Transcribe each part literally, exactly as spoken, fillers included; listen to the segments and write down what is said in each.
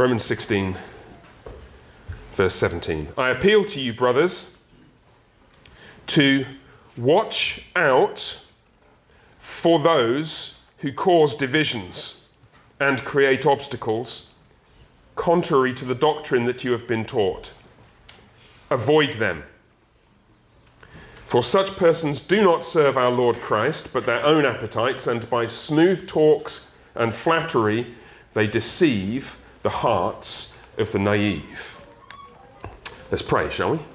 Romans sixteen, verse seventeen. I appeal to you, brothers, to watch out for those who cause divisions and create obstacles contrary to the doctrine that you have been taught. Avoid them. For such persons do not serve our Lord Christ, but their own appetites, and by smooth talks and flattery they deceive the hearts of the naive. Let's pray, shall we?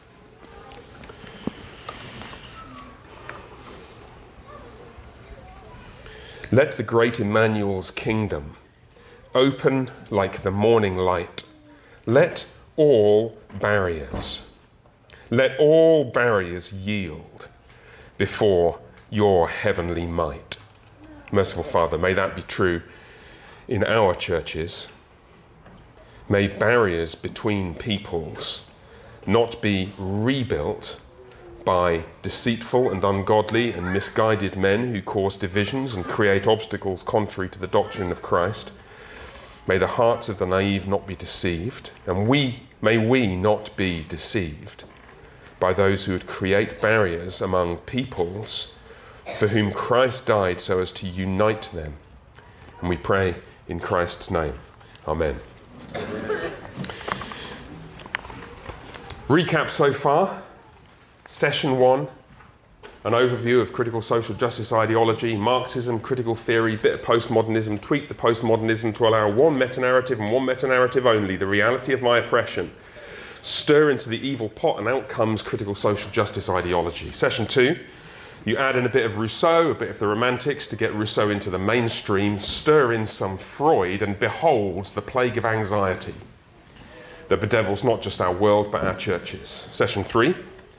Let the great Emmanuel's kingdom open like the morning light. Let all barriers Let all barriers yield before your heavenly might. Merciful Father, may that be true in our churches. May barriers between peoples not be rebuilt by deceitful and ungodly and misguided men who cause divisions and create obstacles contrary to the doctrine of Christ. May the hearts of the naive not be deceived, and we may we not be deceived by those who would create barriers among peoples for whom Christ died so as to unite them. And we pray in Christ's name. Amen. Recap so far. Session one, an overview of critical social justice ideology, Marxism, critical theory, bit of postmodernism, tweak the postmodernism to allow one meta-narrative and one meta-narrative only, the reality of my oppression. Stir into the evil pot and out comes critical social justice ideology. Session two, you add in a bit of Rousseau, a bit of the Romantics to get Rousseau into the mainstream, stir in some Freud, and behold the plague of anxiety that bedevils not just our world but our churches. Session three,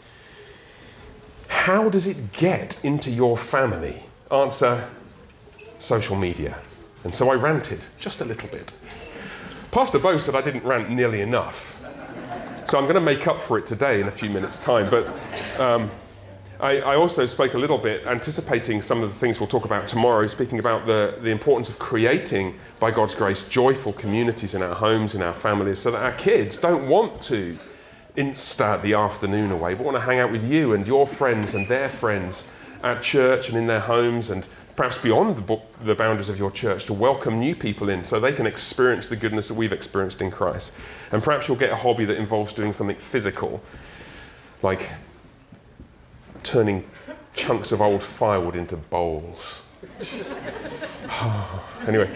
how does it get into your family? Answer, social media. And so I ranted just a little bit. Pastor Bo said I didn't rant nearly enough. So I'm going to make up for it today in a few minutes' time. But um, I, I also spoke a little bit, anticipating some of the things we'll talk about tomorrow, speaking about the, the importance of creating, by God's grace, joyful communities in our homes, in our families, so that our kids don't want to insta the afternoon away, but want to hang out with you and your friends and their friends at church and in their homes, and perhaps beyond the, the boundaries of your church, to welcome new people in so they can experience the goodness that we've experienced in Christ. And perhaps you'll get a hobby that involves doing something physical, like turning chunks of old firewood into bowls. Anyway.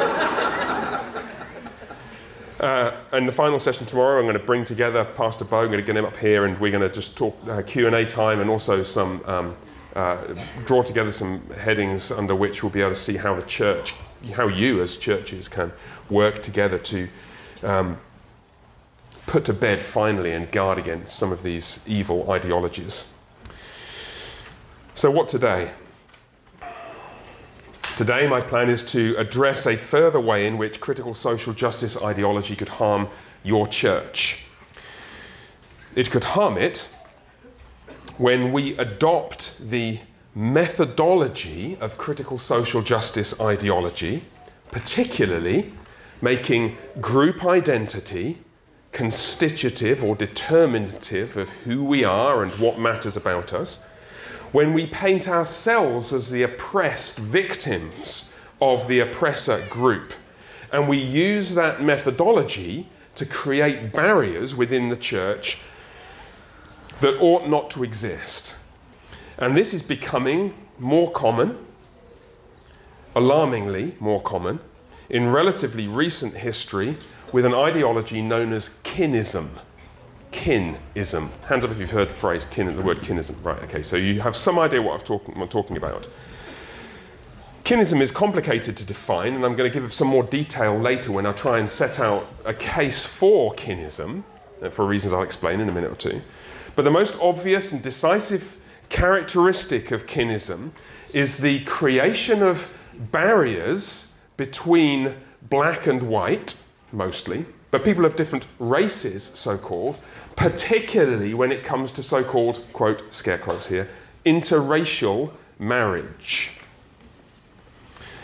Uh, and the final session tomorrow, I'm going to bring together Pastor Bo. I'm going to get him up here, and we're going to just talk uh, Q and A time, and also some um, uh, draw together some headings under which we'll be able to see how the church, how you as churches can work together to um, put to bed finally and guard against some of these evil ideologies. So what today? Today, my plan is to address a further way in which critical social justice ideology could harm your church. It could harm it when we adopt the methodology of critical social justice ideology, particularly making group identity constitutive or determinative of who we are and what matters about us, when we paint ourselves as the oppressed victims of the oppressor group, and we use that methodology to create barriers within the church that ought not to exist. And this is becoming more common, alarmingly more common, in relatively recent history with an ideology known as kinism. Kinism. Hands up if you've heard the phrase, kin, the word kinism. Right, okay, so you have some idea what I'm talking, what I'm talking about. Kinism is complicated to define, and I'm going to give some more detail later when I try and set out a case for kinism, for reasons I'll explain in a minute or two. But the most obvious and decisive characteristic of kinism is the creation of barriers between black and white, mostly, but people of different races, so-called, particularly when it comes to so-called, quote, scare quotes here, interracial marriage.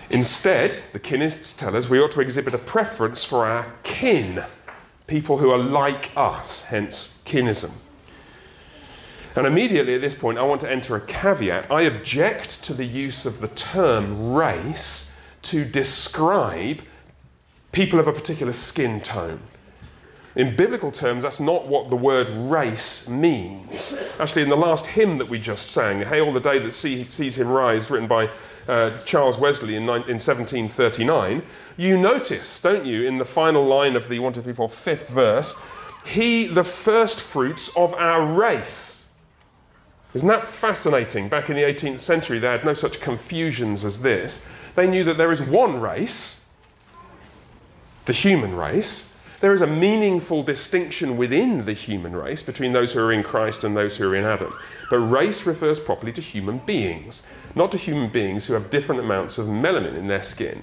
Instead, the kinists tell us we ought to exhibit a preference for our kin, people who are like us, hence kinism. And immediately at this point, I want to enter a caveat. I object to the use of the term race to describe people of a particular skin tone. In biblical terms, that's not what the word race means. Actually, in the last hymn that we just sang, Hail the Day That See, Sees Him Rise, written by uh, Charles Wesley in, in seventeen thirty-nine, you notice, don't you, in the final line of the one, two, three, four, fifth verse, he the first fruits of our race. Isn't that fascinating? Back in the eighteenth century, they had no such confusions as this. They knew that there is one race, the human race. There is a meaningful distinction within the human race between those who are in Christ and those who are in Adam. But race refers properly to human beings, not to human beings who have different amounts of melanin in their skin.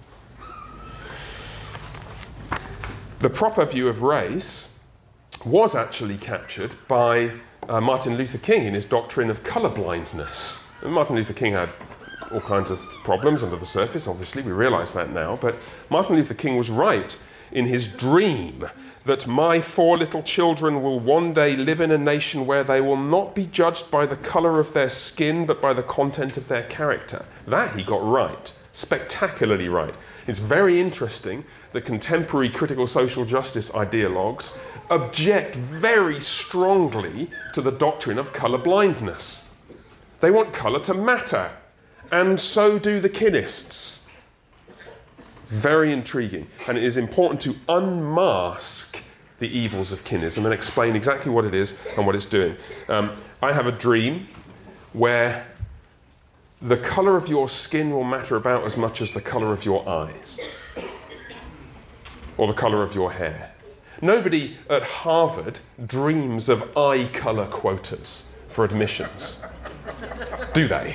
The proper view of race was actually captured by Uh, Martin Luther King in his doctrine of colourblindness. Martin Luther King had all kinds of problems under the surface, obviously, we realise that now, but Martin Luther King was right in his dream that my four little children will one day live in a nation where they will not be judged by the colour of their skin, but by the content of their character. That he got right, spectacularly right. It's very interesting that contemporary critical social justice ideologues object very strongly to the doctrine of colour blindness. They want colour to matter, and so do the kinists. Very intriguing, and it is important to unmask the evils of kinism and explain exactly what it is and what it's doing. Um, I have a dream where the colour of your skin will matter about as much as the colour of your eyes, or the colour of your hair. Nobody at Harvard dreams of eye colour quotas for admissions, do they?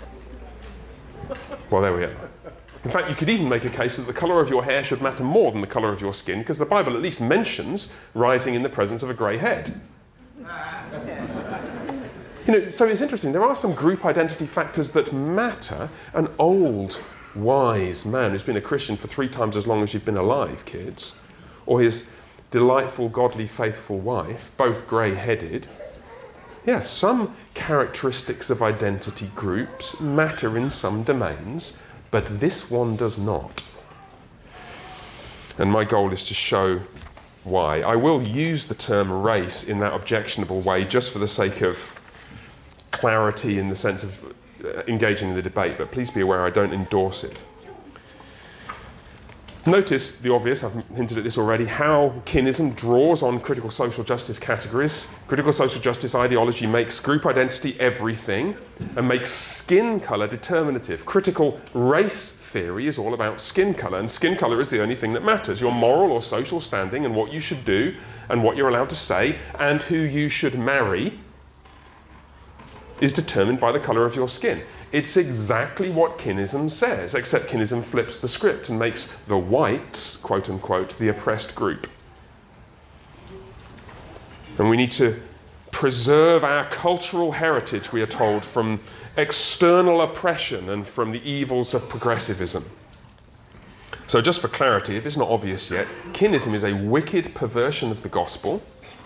Well, there we are. In fact, you could even make a case that the colour of your hair should matter more than the colour of your skin, because the Bible at least mentions rising in the presence of a grey head. You know, so it's interesting. There are some group identity factors that matter. An old, wise man who's been a Christian for three times as long as you've been alive, kids, or his delightful, godly, faithful wife, both grey-headed. Yeah, some characteristics of identity groups matter in some domains, but this one does not. And my goal is to show why. I will use the term race in that objectionable way just for the sake of clarity in the sense of uh, engaging in the debate, but please be aware I don't endorse it. Notice the obvious, I've hinted at this already, how kinism draws on critical social justice categories. Critical social justice ideology makes group identity everything and makes skin colour determinative. Critical race theory is all about skin colour, and skin colour is the only thing that matters. Your moral or social standing and what you should do and what you're allowed to say and who you should marry is determined by the colour of your skin. It's exactly what kinism says, except kinism flips the script and makes the whites, quote unquote, the oppressed group. And we need to preserve our cultural heritage, we are told, from external oppression and from the evils of progressivism. So just for clarity, if it's not obvious yet, kinism is a wicked perversion of the gospel.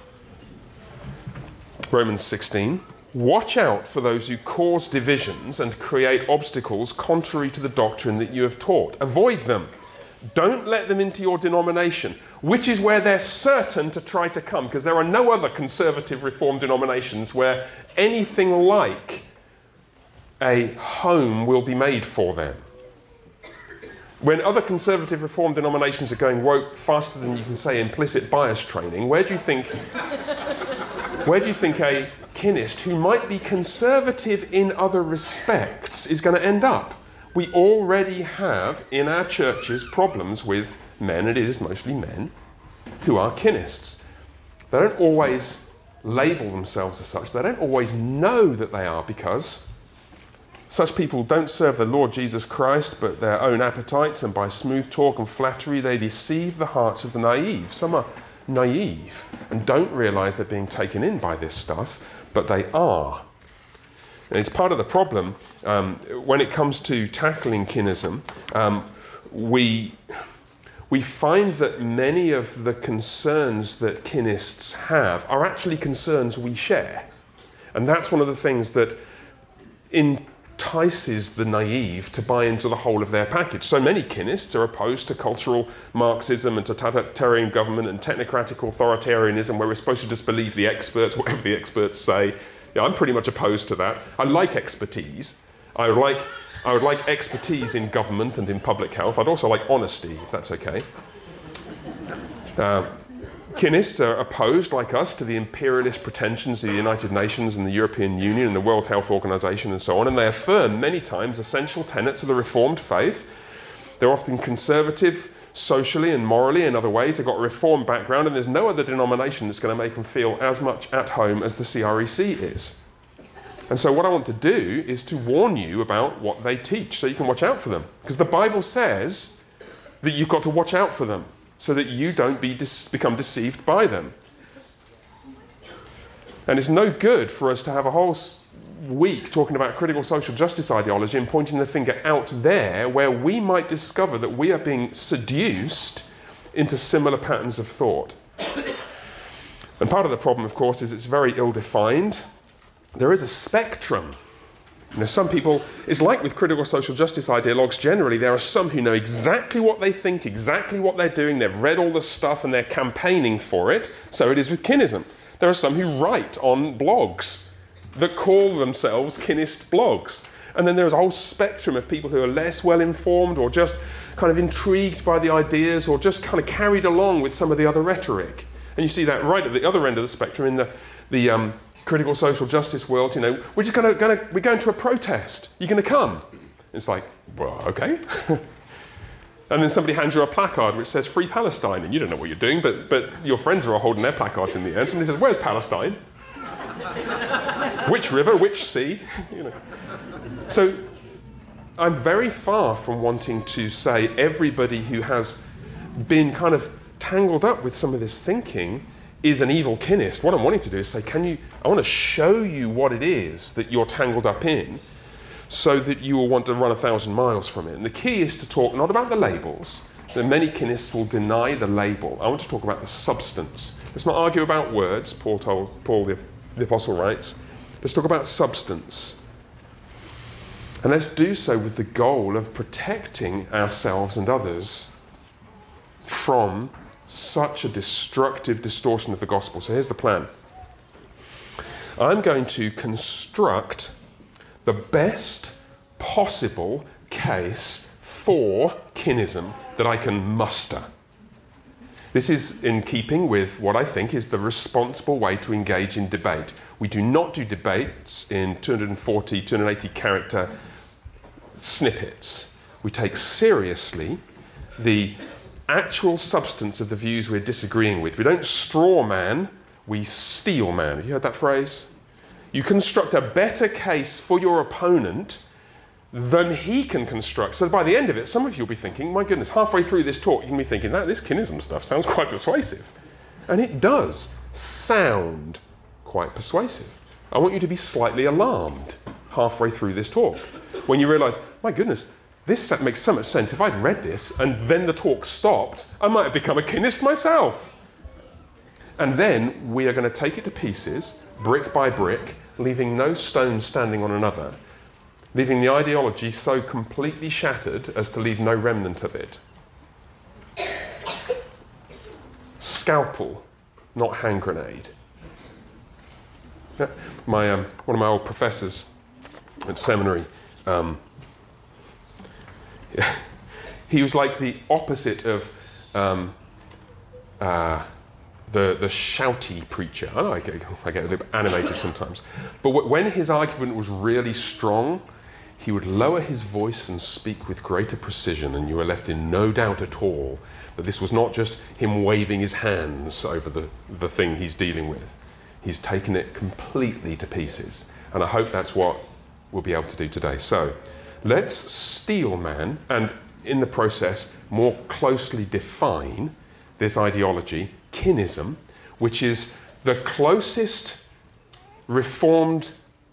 Romans sixteen. Watch out for those who cause divisions and create obstacles contrary to the doctrine that you have taught. Avoid them. Don't let them into your denomination, which is where they're certain to try to come, because there are no other conservative reformed denominations where anything like a home will be made for them. When other conservative reformed denominations are going woke faster than you can say implicit bias training, where do you think, where do you think a kinist who might be conservative in other respects is going to end up? We already have in our churches problems with men, it is mostly men, who are kinists. They don't always label themselves as such. They don't always know that they are, because such people don't serve the Lord Jesus Christ but their own appetites, and by smooth talk and flattery they deceive the hearts of the naive. Some are naive and don't realise they're being taken in by this stuff, but they are. And it's part of the problem um, when it comes to tackling kinism. Um, we we find that many of the concerns that kinists have are actually concerns we share. And that's one of the things that entices the naive to buy into the whole of their package. So many kinists are opposed to cultural Marxism and totalitarian government and technocratic authoritarianism, where we're supposed to just believe the experts, whatever the experts say. Yeah, I'm pretty much opposed to that. I like expertise. I would like, I would like expertise in government and in public health. I'd also like honesty, if that's okay. Uh, Kinists are opposed, like us, to the imperialist pretensions of the United Nations and the European Union and the World Health Organization and so on, and they affirm many times essential tenets of the Reformed faith. They're often conservative socially and morally in other ways. They've got a Reformed background, and there's no other denomination that's going to make them feel as much at home as the C R E C is. And so what I want to do is to warn you about what they teach so you can watch out for them. Because the Bible says that you've got to watch out for them, so that you don't be dis- become deceived by them. And it's no good for us to have a whole s- week talking about critical social justice ideology and pointing the finger out there where we might discover that we are being seduced into similar patterns of thought. And part of the problem, of course, is it's very ill-defined. There is a spectrum. You know, some people, it's like with critical social justice ideologues generally, there are some who know exactly what they think, exactly what they're doing, they've read all the stuff and they're campaigning for it. So it is with kinism. There are some who write on blogs that call themselves kinist blogs. And then there's a whole spectrum of people who are less well informed or just kind of intrigued by the ideas or just kind of carried along with some of the other rhetoric. And you see that right at the other end of the spectrum in the, the um, critical social justice world. You know, we're just going to, going to, we're going to a protest. You're going to come. It's like, well, okay. And then somebody hands you a placard which says Free Palestine, and you don't know what you're doing, but but your friends are all holding their placards in the air. And somebody says, where's Palestine? Which river, which sea? You know. So I'm very far from wanting to say everybody who has been kind of tangled up with some of this thinking is an evil kinist. What I'm wanting to do is say, can you, I want to show you what it is that you're tangled up in so that you will want to run a thousand miles from it. And the key is to talk not about the labels. That many kinists will deny the label. I want to talk about the substance. Let's not argue about words, Paul told, Paul the, the Apostle writes. Let's talk about substance. And let's do so with the goal of protecting ourselves and others from such a destructive distortion of the gospel. So here's the plan. I'm going to construct the best possible case for kinism that I can muster. This is in keeping with what I think is the responsible way to engage in debate. We do not do debates in two hundred forty, two hundred eighty character snippets. We take seriously the actual substance of the views we're disagreeing with. We don't straw man, we steel man. Have you heard that phrase? You construct a better case for your opponent than he can construct. So by the end of it, some of you will be thinking, my goodness, halfway through this talk, you can be thinking, that this kinism stuff sounds quite persuasive. And it does sound quite persuasive. I want you to be slightly alarmed halfway through this talk when you realise, my goodness, this makes so much sense. If I'd read this and then the talk stopped, I might have become a kinist myself. And then we are going to take it to pieces, brick by brick, leaving no stone standing on another, leaving the ideology so completely shattered as to leave no remnant of it. Scalpel, not hand grenade. My, um, one of my old professors at seminary, um, he was like the opposite of um, uh, the the shouty preacher. I know I get, I get a little bit animated sometimes, but w- when his argument was really strong, he would lower his voice and speak with greater precision, and you were left in no doubt at all that this was not just him waving his hands over the, the thing he's dealing with. He's taken it completely to pieces, and I hope that's what we'll be able to do today. So let's steel man, and in the process more closely define this ideology, kinism, which is the closest Reformed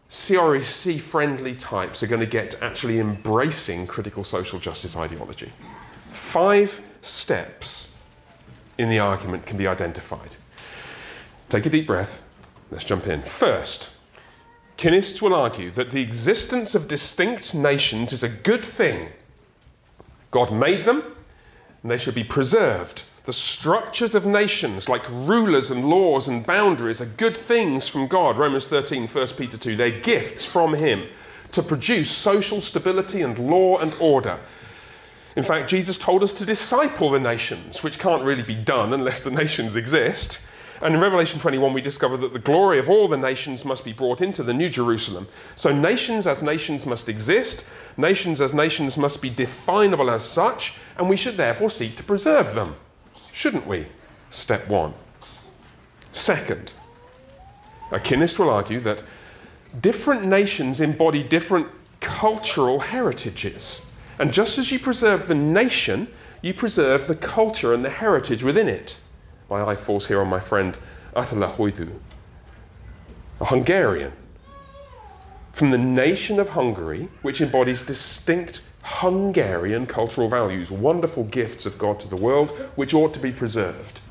C R C-friendly types are going to get actually embracing critical social justice ideology. Five steps in the argument can be identified. Take a deep breath. Let's jump in. First, Kinnists will argue that the existence of distinct nations is a good thing. God made them, and they should be preserved. The structures of nations, like rulers and laws and boundaries, are good things from God. Romans thirteen, First Peter two, they're gifts from him to produce social stability and law and order. In fact, Jesus told us to disciple the nations, which can't really be done unless the nations exist. And in Revelation twenty-one, we discover that the glory of all the nations must be brought into the New Jerusalem. So nations as nations must exist, nations as nations must be definable as such, and we should therefore seek to preserve them. Shouldn't we? Step one. Second, a Kinnist will argue that different nations embody different cultural heritages. And just as you preserve the nation, you preserve the culture and the heritage within it. My eye falls here on my friend Attila Hoidu, a Hungarian, from the nation of Hungary, which embodies distinct Hungarian cultural values, wonderful gifts of God to the world, which ought to be preserved.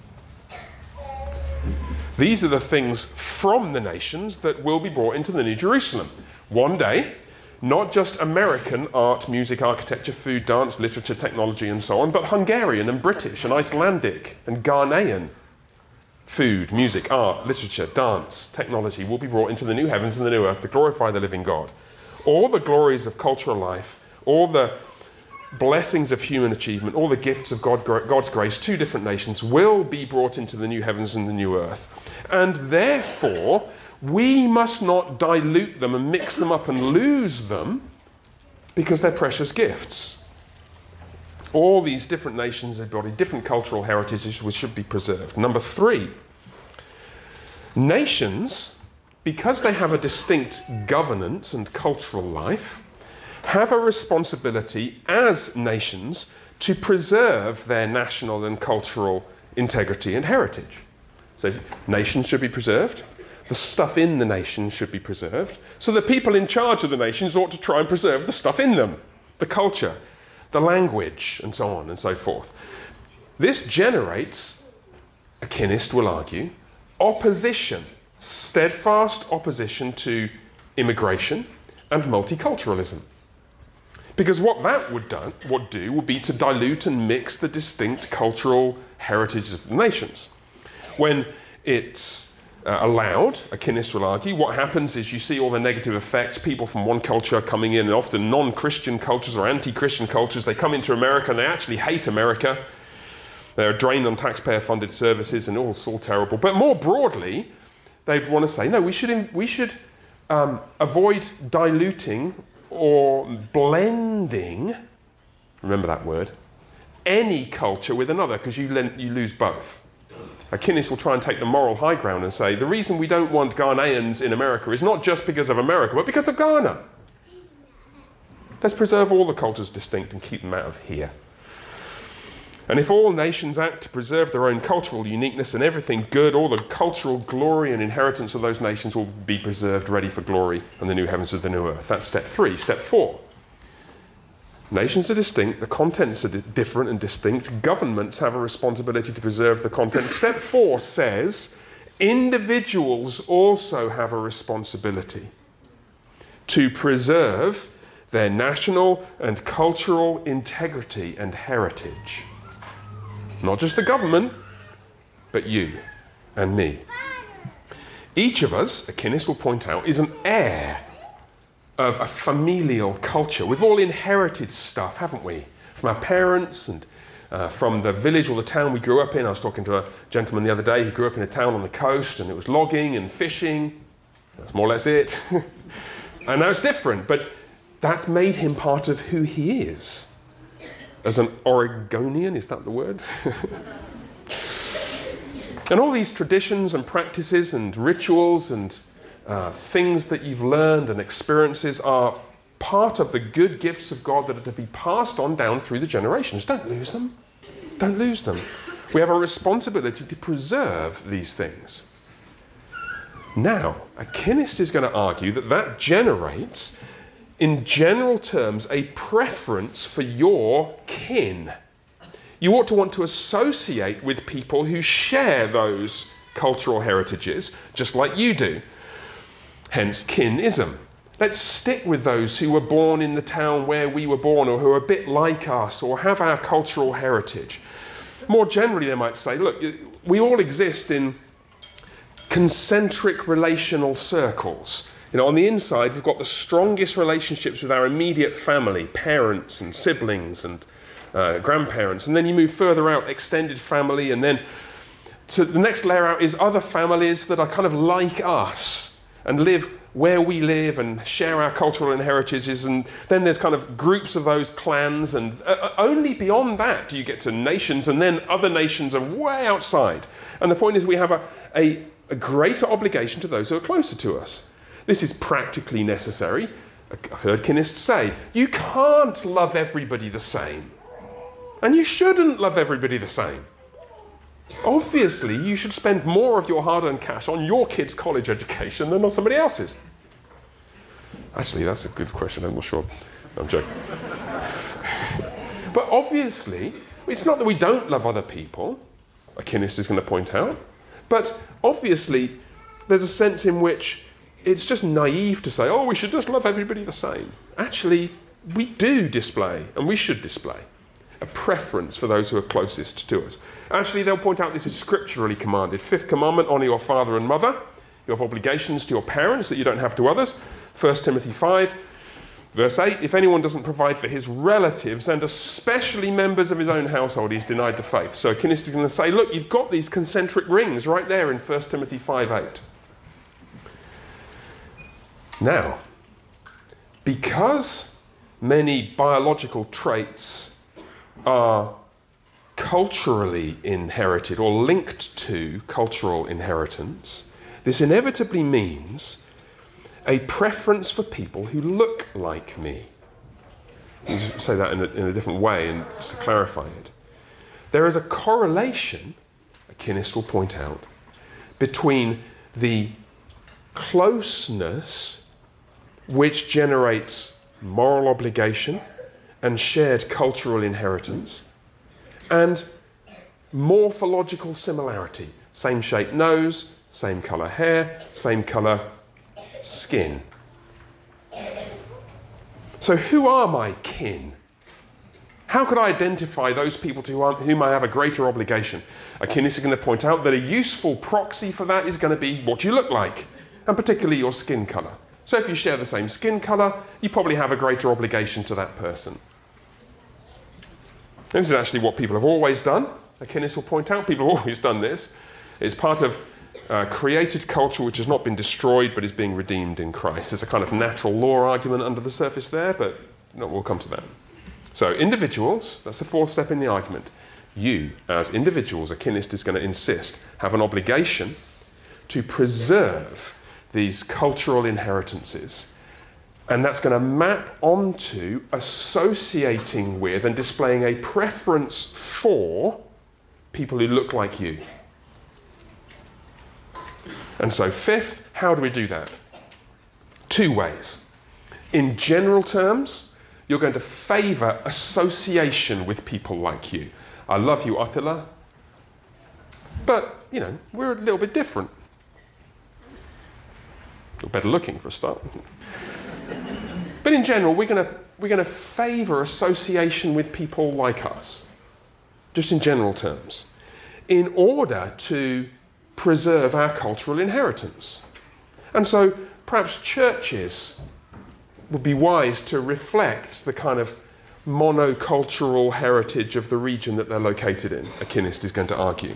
These are the things from the nations that will be brought into the New Jerusalem. One day, not just American art, music, architecture, food, dance, literature, technology, and so on, but Hungarian and British and Icelandic and Ghanaian food, music, art, literature, dance, technology will be brought into the new heavens and the new earth to glorify the living God. All the glories of cultural life, all the blessings of human achievement, all the gifts of God, God's grace to different nations will be brought into the new heavens and the new earth. And therefore, we must not dilute them and mix them up and lose them because they're precious gifts. All these different nations embody different cultural heritages which should be preserved. Number three, nations, because they have a distinct governance and cultural life, have a responsibility as nations to preserve their national and cultural integrity and heritage. So nations should be preserved. The stuff in the nation should be preserved. So the people in charge of the nations ought to try and preserve the stuff in them, the culture, the language, and so on and so forth. This generates, a Kinnist will argue, opposition, steadfast opposition to immigration and multiculturalism. Because what that would do, would do would be to dilute and mix the distinct cultural heritages of the nations. When it's Uh, allowed, a Kinnist will argue, what happens is you see all the negative effects, people from one culture coming in, and often non-Christian cultures or anti-Christian cultures, they come into America and they actually hate America. They're drained on taxpayer-funded services and all, it's all terrible. But more broadly, they'd want to say, no, we should, we should um, avoid diluting or blending, remember that word, any culture with another, because you, you lose both. A Kinnist will try and take the moral high ground and say, the reason we don't want Ghanaians in America is not just because of America, but because of Ghana. Let's preserve all the cultures distinct and keep them out of here. And if all nations act to preserve their own cultural uniqueness and everything good, all the cultural glory and inheritance of those nations will be preserved, ready for glory and the new heavens and the new earth. That's step three. Step four. Nations are distinct, the contents are di- different and distinct. Governments have a responsibility to preserve the content. Step four says individuals also have a responsibility to preserve their national and cultural integrity and heritage. Not just the government, but you and me. Each of us, a Kinnist will point out, is an heir of a familial culture. We've all inherited stuff, haven't we? From our parents and uh, from the village or the town we grew up in. I was talking to a gentleman the other day who grew up in a town on the coast and it was logging and fishing. That's more or less it. And now it's different, but that made him part of who he is. As an Oregonian, is that the word? And all these traditions and practices and rituals and Uh, things that you've learned and experiences are part of the good gifts of God that are to be passed on down through the generations. Don't lose them. Don't lose them. We have a responsibility to preserve these things. Now, a kinist is going to argue that that generates, in general terms, a preference for your kin. You ought to want to associate with people who share those cultural heritages, just like you do. Hence, kinism. Let's stick with those who were born in the town where we were born, or who are a bit like us, or have our cultural heritage. More generally, they might say, look, we all exist in concentric relational circles. You know, on the inside, we've got the strongest relationships with our immediate family, parents and siblings and uh, grandparents. And then you move further out, extended family, and then to the next layer out is other families that are kind of like us and live where we live and share our cultural inheritances. And then there's kind of groups of those clans, and uh, only beyond that do you get to nations, and then other nations are way outside. And the point is we have a, a, a greater obligation to those who are closer to us. This is practically necessary. I've heard kinists say, you can't love everybody the same. And you shouldn't love everybody the same. Obviously, you should spend more of your hard-earned cash on your kid's college education than on somebody else's. Actually, that's a good question. I'm not sure. I'm joking. But obviously, it's not that we don't love other people, a kinist is going to point out, but obviously, there's a sense in which it's just naive to say, oh, we should just love everybody the same. Actually, we do display, and we should display, a preference for those who are closest to us. Actually, they'll point out this is scripturally commanded. Fifth commandment, honour your father and mother. You have obligations to your parents that you don't have to others. First Timothy five, verse eight, if anyone doesn't provide for his relatives, and especially members of his own household, he's denied the faith. So a kinist is going to say, look, you've got these concentric rings right there in First Timothy five eight. Now, because many biological traits are culturally inherited or linked to cultural inheritance, this inevitably means a preference for people who look like me. I'll say that in a, in a different way, and just to clarify it. There is a correlation, a kinist will point out, between the closeness which generates moral obligation and shared cultural inheritance, and morphological similarity. Same shaped nose, same colour hair, same colour skin. So who are my kin? How could I identify those people to whom I have a greater obligation? A kinist is going to point out that a useful proxy for that is going to be what you look like, and particularly your skin colour. So if you share the same skin colour, you probably have a greater obligation to that person. And this is actually what people have always done. A kinist will point out, people have always done this. It's part of uh, created culture which has not been destroyed but is being redeemed in Christ. There's a kind of natural law argument under the surface there, but no, we'll come to that. So individuals, that's the fourth step in the argument. You, as individuals, a kinist is going to insist, have an obligation to preserve these cultural inheritances. And that's going to map onto associating with and displaying a preference for people who look like you. And so fifth, how do we do that? Two ways. In general terms, you're going to favour association with people like you. I love you, Attila, but, you know, we're a little bit different. You're better looking for a start. But in general, we're going to we're going to favour association with people like us, just in general terms, in order to preserve our cultural inheritance. And so perhaps churches would be wise to reflect the kind of monocultural heritage of the region that they're located in, a kinist is going to argue.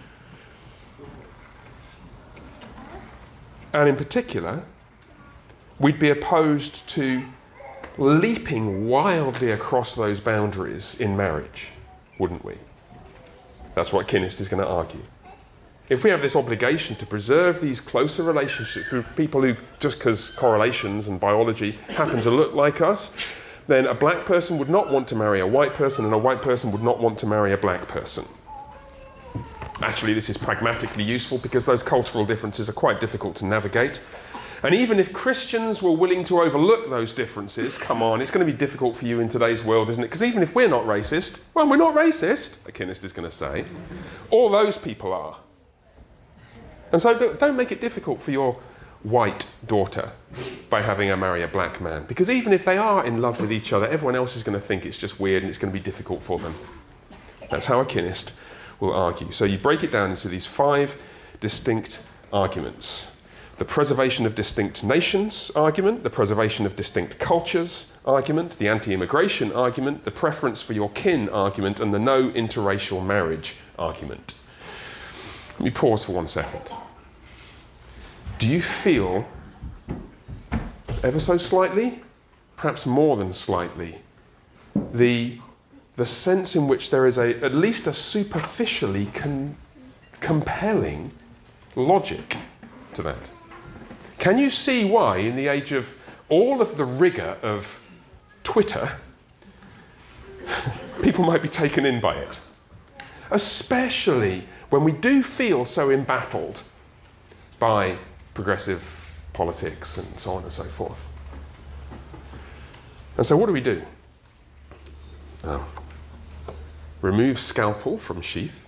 And in particular, we'd be opposed to leaping wildly across those boundaries in marriage, wouldn't we? That's what kinist is going to argue. If we have this obligation to preserve these closer relationships with people who, just because correlations and biology happen to look like us, then a black person would not want to marry a white person, and a white person would not want to marry a black person. Actually, this is pragmatically useful because those cultural differences are quite difficult to navigate. And even if Christians were willing to overlook those differences, come on, it's going to be difficult for you in today's world, isn't it? Because even if we're not racist, well, we're not racist, a Kinist is going to say. All those people are. And so don't, don't make it difficult for your white daughter by having her marry a black man. Because even if they are in love with each other, everyone else is going to think it's just weird and it's going to be difficult for them. That's how a Kinist will argue. So you break it down into these five distinct arguments. The preservation of distinct nations argument, the preservation of distinct cultures argument, the anti-immigration argument, the preference for your kin argument, and the no interracial marriage argument. Let me pause for one second. Do you feel, ever so slightly, perhaps more than slightly, the, the sense in which there is a, at least a superficially con- compelling logic to that? Can you see why, in the age of all of the rigour of Twitter, people might be taken in by it? Especially when we do feel so embattled by progressive politics and so on and so forth. And so what do we do? Um, remove scalpel from sheath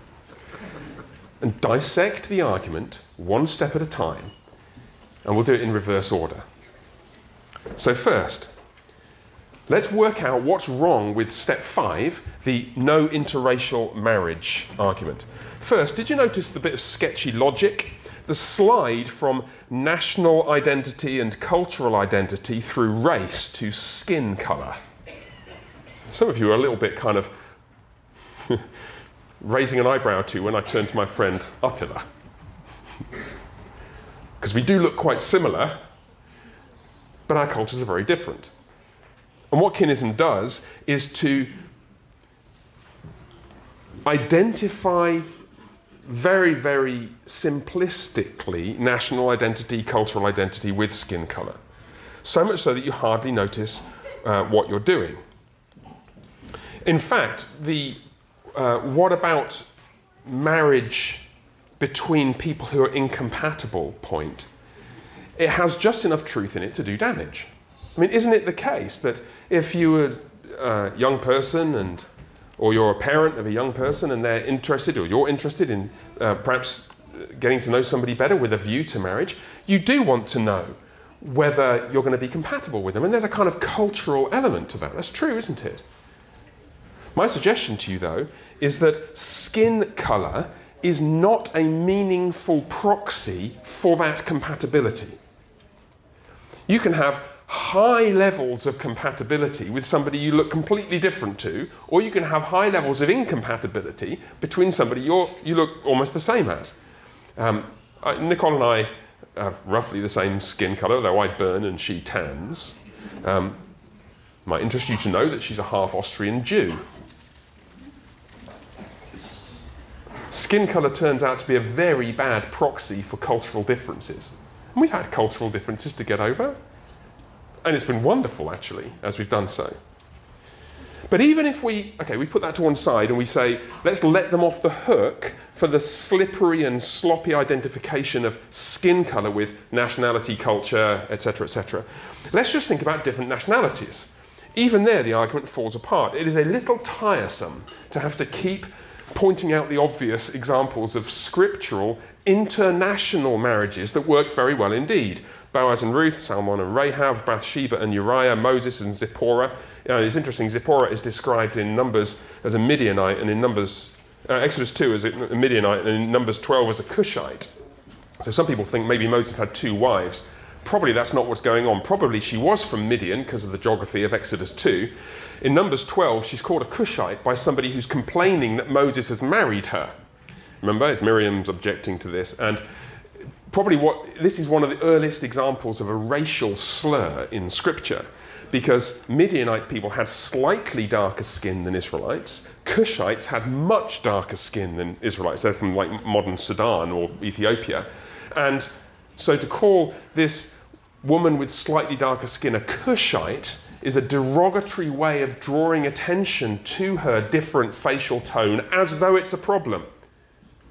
and dissect the argument one step at a time. And we'll do it in reverse order. So first, let's work out what's wrong with step five, the no interracial marriage argument. First, did you notice the bit of sketchy logic? The slide from national identity and cultural identity through race to skin colour. Some of you are a little bit kind of raising an eyebrow to when I turned to my friend Attila. Because we do look quite similar, but our cultures are very different. And what Kinism does is to identify very, very simplistically national identity, cultural identity with skin colour. So much so that you hardly notice uh, what you're doing. In fact, the uh, what about marriage between people who are incompatible point, it has just enough truth in it to do damage. I mean, isn't it the case that if you were a young person and or you're a parent of a young person and they're interested, or you're interested in uh, perhaps getting to know somebody better with a view to marriage, you do want to know whether you're going to be compatible with them. And there's a kind of cultural element to that. That's true, isn't it? My suggestion to you, though, is that skin colour is not a meaningful proxy for that compatibility. You can have high levels of compatibility with somebody you look completely different to, or you can have high levels of incompatibility between somebody you're, you look almost the same as. Um, I, Nicole and I have roughly the same skin colour, though I burn and she tans. Um, might interest you to know that she's a half Austrian Jew. Skin colour turns out to be a very bad proxy for cultural differences. And we've had cultural differences to get over. And it's been wonderful, actually, as we've done so. But even if we, okay, we put that to one side and we say, let's let them off the hook for the slippery and sloppy identification of skin colour with nationality, culture, et cetera, et cetera. Let's just think about different nationalities. Even there, the argument falls apart. It is a little tiresome to have to keep pointing out the obvious examples of scriptural international marriages that worked very well indeed. Boaz and Ruth, Salmon and Rahab, Bathsheba and Uriah, Moses and Zipporah. You know, it's interesting, Zipporah is described in Numbers as a Midianite, and in Numbers, uh, Exodus two as a Midianite, and in Numbers twelve as a Cushite. So some people think maybe Moses had two wives. Probably that's not what's going on. Probably she was from Midian because of the geography of Exodus two. In Numbers twelve, she's called a Cushite by somebody who's complaining that Moses has married her. Remember, it's Miriam's objecting to this. And probably what this is one of the earliest examples of a racial slur in Scripture, because Midianite people had slightly darker skin than Israelites. Cushites had much darker skin than Israelites. They're from like modern Sudan or Ethiopia. And so to call this woman with slightly darker skin a Cushite is a derogatory way of drawing attention to her different facial tone as though it's a problem.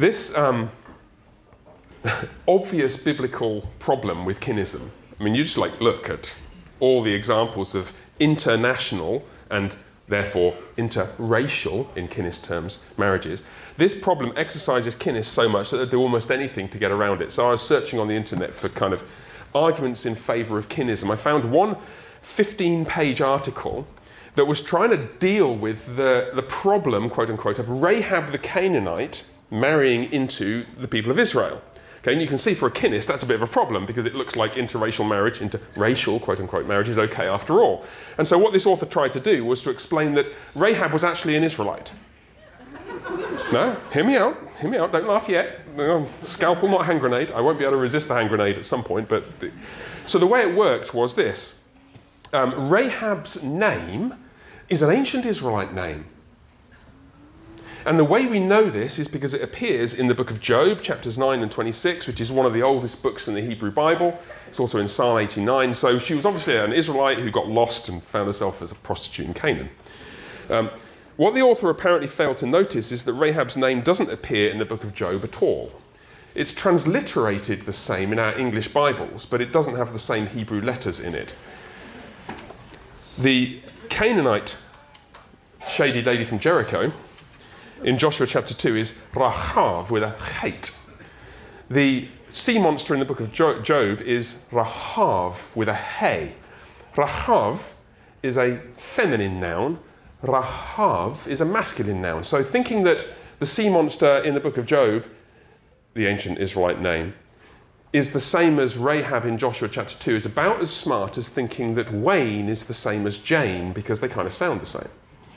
This um, obvious biblical problem with kinism, I mean, you just like look at all the examples of international and therefore interracial, in kinist terms, marriages. This problem exercises kinists so much that they do almost anything to get around it. So I was searching on the internet for kind of arguments in favour of kinism. I found one fifteen-page article that was trying to deal with the, the problem, quote unquote, of Rahab the Canaanite marrying into the people of Israel. Okay, and you can see for a kinist that's a bit of a problem because it looks like interracial marriage, interracial, quote unquote, marriage is okay after all. And so what this author tried to do was to explain that Rahab was actually an Israelite. No, hear me out, hear me out, don't laugh yet. No, scalpel, not hand grenade. I won't be able to resist the hand grenade at some point. But the, so the way it worked was this. Um, Rahab's name is an ancient Israelite name. And the way we know this is because it appears in the book of Job, chapters nine and twenty-six, which is one of the oldest books in the Hebrew Bible. It's also in Psalm eighty-nine. So she was obviously an Israelite who got lost and found herself as a prostitute in Canaan. Um, what the author apparently failed to notice is that Rahab's name doesn't appear in the book of Job at all. It's transliterated the same in our English Bibles, but it doesn't have the same Hebrew letters in it. The Canaanite shady lady from Jericho in Joshua chapter two is Rahav with a chet. The sea monster in the book of Job is Rahav with a hey. Rahav is a feminine noun. Rahav is a masculine noun. So thinking that the sea monster in the book of Job, the ancient Israelite name, is the same as Rahab in Joshua chapter two is about as smart as thinking that Wayne is the same as Jane because they kind of sound the same.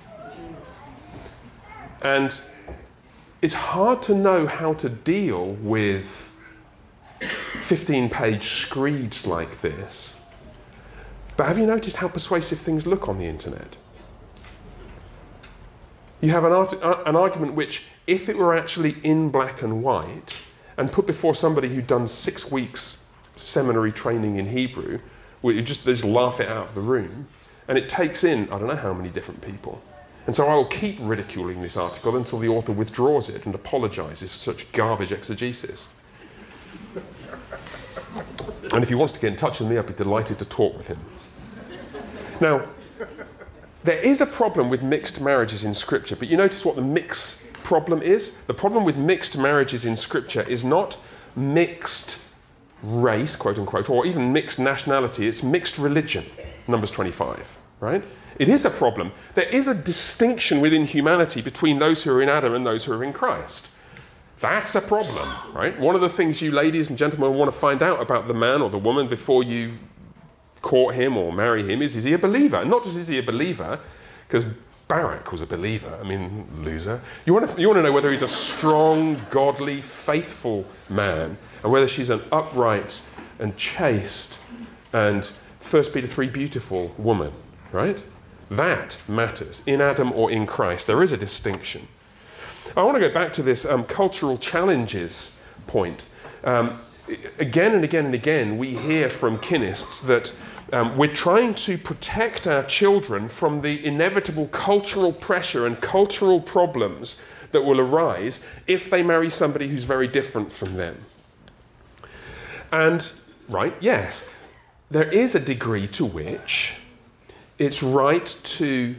And it's hard to know how to deal with fifteen-page screeds like this. But have you noticed how persuasive things look on the internet? You have an, art- an argument which, if it were actually in black and white, and put before somebody who'd done six weeks seminary training in Hebrew, well, you just, they just laugh it out of the room, and it takes in, I don't know how many different people. And so I will keep ridiculing this article until the author withdraws it and apologises for such garbage exegesis. And if he wants to get in touch with me, I'd be delighted to talk with him. Now, there is a problem with mixed marriages in Scripture, but you notice what the mix problem is? The problem with mixed marriages in Scripture is not mixed race, quote unquote, or even mixed nationality, it's mixed religion, Numbers twenty-five, right? It is a problem. There is a distinction within humanity between those who are in Adam and those who are in Christ. That's a problem, right? One of the things you ladies and gentlemen want to find out about the man or the woman before you court him or marry him is, is he a believer? And not just is he a believer, because Barak was a believer, I mean, loser. You want to, you want to know whether he's a strong, godly, faithful man, and whether she's an upright and chaste and First Peter three beautiful woman, right? That matters, in Adam or in Christ. There is a distinction. I want to go back to this um, cultural challenges point. Um, again and again and again, we hear from kinists that um, we're trying to protect our children from the inevitable cultural pressure and cultural problems that will arise if they marry somebody who's very different from them. And, right, yes, there is a degree to which it's right to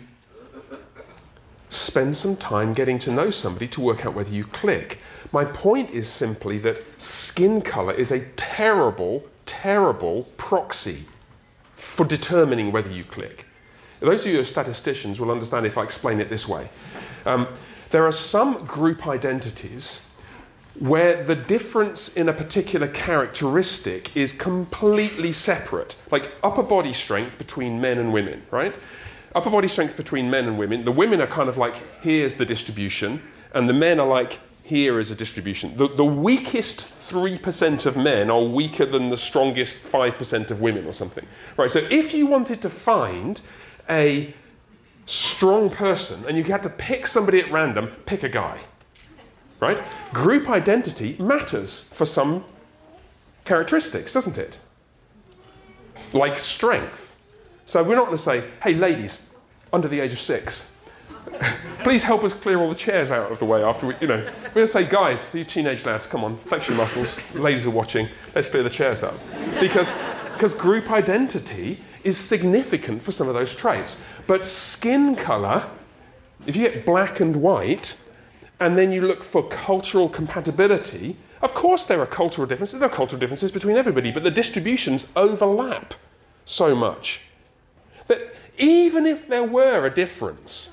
spend some time getting to know somebody to work out whether you click. My point is simply that skin colour is a terrible, terrible proxy for determining whether you click. Those of you who are statisticians will understand if I explain it this way. Um, there are some group identities where the difference in a particular characteristic is completely separate, like upper body strength between men and women, right? Upper body strength between men and women. The women are kind of like, here's the distribution, and the men are like, here is a distribution. The, the weakest three percent of men are weaker than the strongest five percent of women or something. Right, so if you wanted to find a strong person and you had to pick somebody at random, pick a guy. Right? Group identity matters for some characteristics, doesn't it? Like strength. So we're not going to say, hey, ladies, under the age of six, Please help us clear all the chairs out of the way after we, you know. We'll say, guys, you teenage lads, come on, flex your muscles. Ladies are watching. Let's clear the chairs up. Because, because group identity is significant for some of those traits. But skin colour, if you get black and white, and then you look for cultural compatibility, of course there are cultural differences. There are cultural differences between everybody, but the distributions overlap so much that even if there were a difference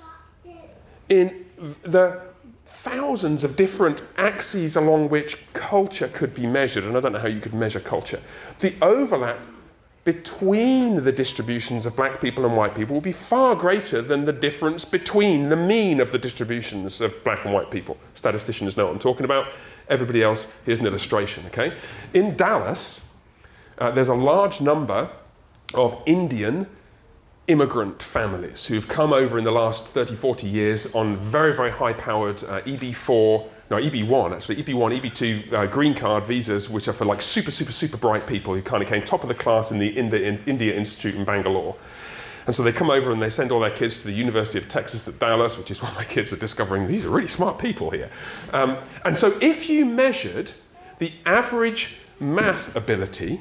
in the thousands of different axes along which culture could be measured, and I don't know how you could measure culture, the overlap between the distributions of black people and white people will be far greater than the difference between the mean of the distributions of black and white people. Statisticians know what I'm talking about. Everybody else, here's an illustration, okay? In Dallas, uh, there's a large number of Indian immigrant families who've come over in the last thirty, forty years on very, very high-powered uh, E B four, no, E B one actually, E B one, E B two uh, green card visas, which are for like super, super, super bright people who kind of came top of the class in the India, in India Institute in Bangalore. And so they come over and they send all their kids to the University of Texas at Dallas, which is where my kids are discovering these are really smart people here. Um, and so if you measured the average math ability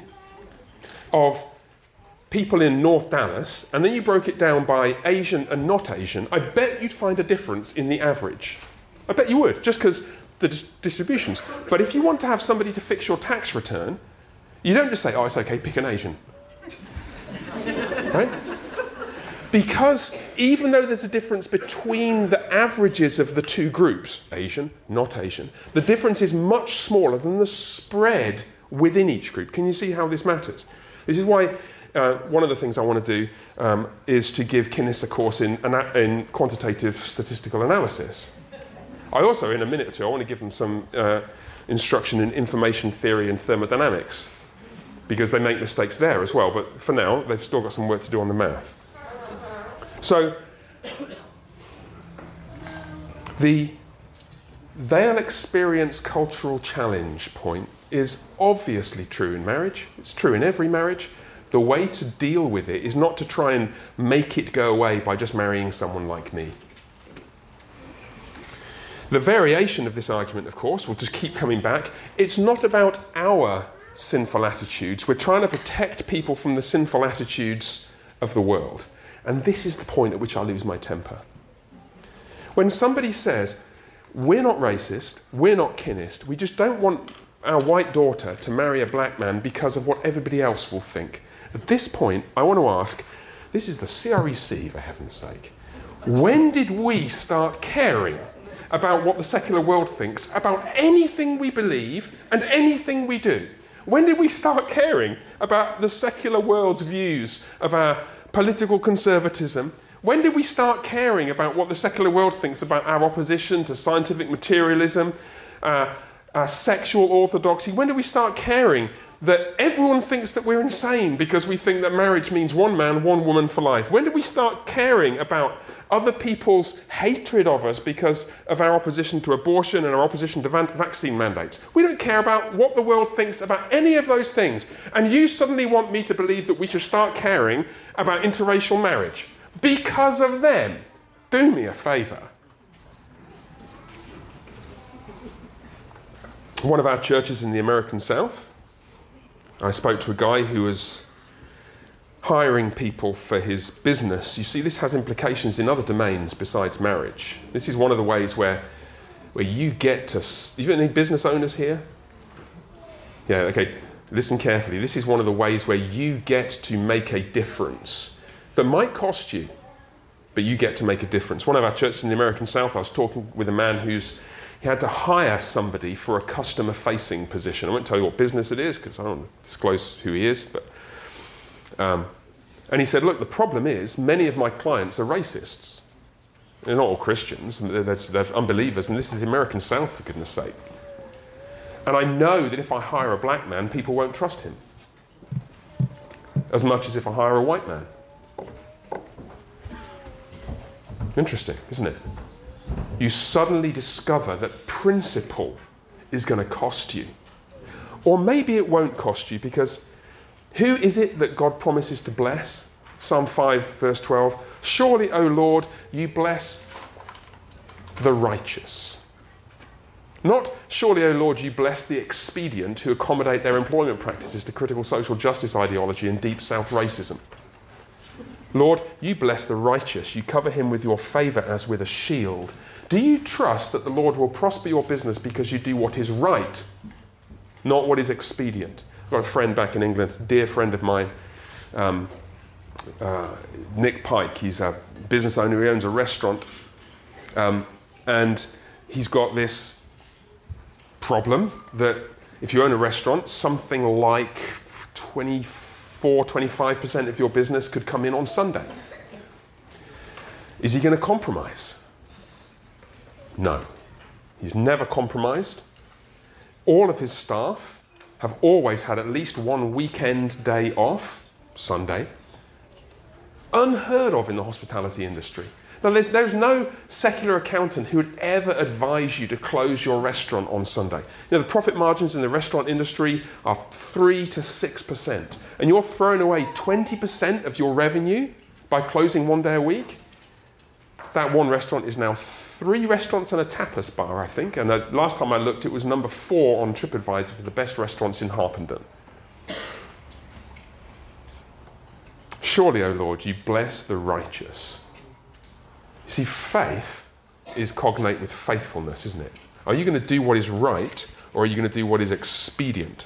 of people in North Dallas, and then you broke it down by Asian and not Asian, I bet you'd find a difference in the average. I bet you would, just because the dis- distributions. But if you want to have somebody to fix your tax return, you don't just say, oh, it's okay, pick an Asian. Right? Because even though there's a difference between the averages of the two groups, Asian, not Asian, the difference is much smaller than the spread within each group. Can you see how this matters? This is why uh, one of the things I want to do um, is to give Kinnis a course in, in quantitative statistical analysis. I also, in a minute or two, I want to give them some uh, instruction in information theory and thermodynamics, because they make mistakes there as well. But for now, they've still got some work to do on the math. So, the they'll experience cultural challenge point is obviously true in marriage. It's true in every marriage. The way to deal with it is not to try and make it go away by just marrying someone like me. The variation of this argument, of course, will just keep coming back. It's not about our sinful attitudes. We're trying to protect people from the sinful attitudes of the world. And this is the point at which I lose my temper. When somebody says, we're not racist, we're not kinist, we just don't want our white daughter to marry a black man because of what everybody else will think. At this point, I want to ask, this is the C R E C, for heaven's sake. When did we start caring about what the secular world thinks about anything we believe and anything we do? When did we start caring about the secular world's views of our political conservatism? When did we start caring about what the secular world thinks about our opposition to scientific materialism, uh, our sexual orthodoxy? When did we start caring that everyone thinks that we're insane because we think that marriage means one man, one woman for life? When did we start caring about other people's hatred of us because of our opposition to abortion and our opposition to van- vaccine mandates? We don't care about what the world thinks about any of those things. And you suddenly want me to believe that we should start caring about interracial marriage because of them. Do me a favour. One of our churches in the American South, I spoke to a guy who was hiring people for his business. You see, this has implications in other domains besides marriage. This is one of the ways where, where you get to... You got any business owners here? Yeah, okay, listen carefully. This is one of the ways where you get to make a difference that might cost you, but you get to make a difference. One of our churches in the American South, I was talking with a man who's he had to hire somebody for a customer-facing position. I won't tell you what business it is because I don't disclose who he is. But um, and he said, look, the problem is many of my clients are racists. They're not all Christians. They're, they're unbelievers. And this is the American South, for goodness sake. And I know that if I hire a black man, people won't trust him as much as if I hire a white man. Interesting, isn't it? You suddenly discover that principle is going to cost you. Or maybe it won't cost you, because who is it that God promises to bless? Psalm five, verse twelve. Surely, O Lord, you bless the righteous. Not, surely, O Lord, you bless the expedient who accommodate their employment practices to critical social justice ideology and deep South racism. Lord, you bless the righteous. You cover him with your favour as with a shield. Do you trust that the Lord will prosper your business because you do what is right, not what is expedient? I've got a friend back in England, a dear friend of mine, um, uh, Nick Pike. He's a business owner. He owns a restaurant. Um, and he's got this problem that if you own a restaurant, something like twenty-four, twenty-five percent of your business could come in on Sunday. Is he going to compromise? No. He's never compromised. All of his staff have always had at least one weekend day off, Sunday. Unheard of in the hospitality industry. Now, there's, there's no secular accountant who would ever advise you to close your restaurant on Sunday. You know, the profit margins in the restaurant industry are three to six percent. And you're throwing away twenty percent of your revenue by closing one day a week. That one restaurant is now three restaurants and a tapas bar, I think. And uh, last time I looked, it was number four on TripAdvisor for the best restaurants in Harpenden. Surely, O Lord, you bless the righteous. See, faith is cognate with faithfulness, isn't it? Are you going to do what is right, or are you going to do what is expedient?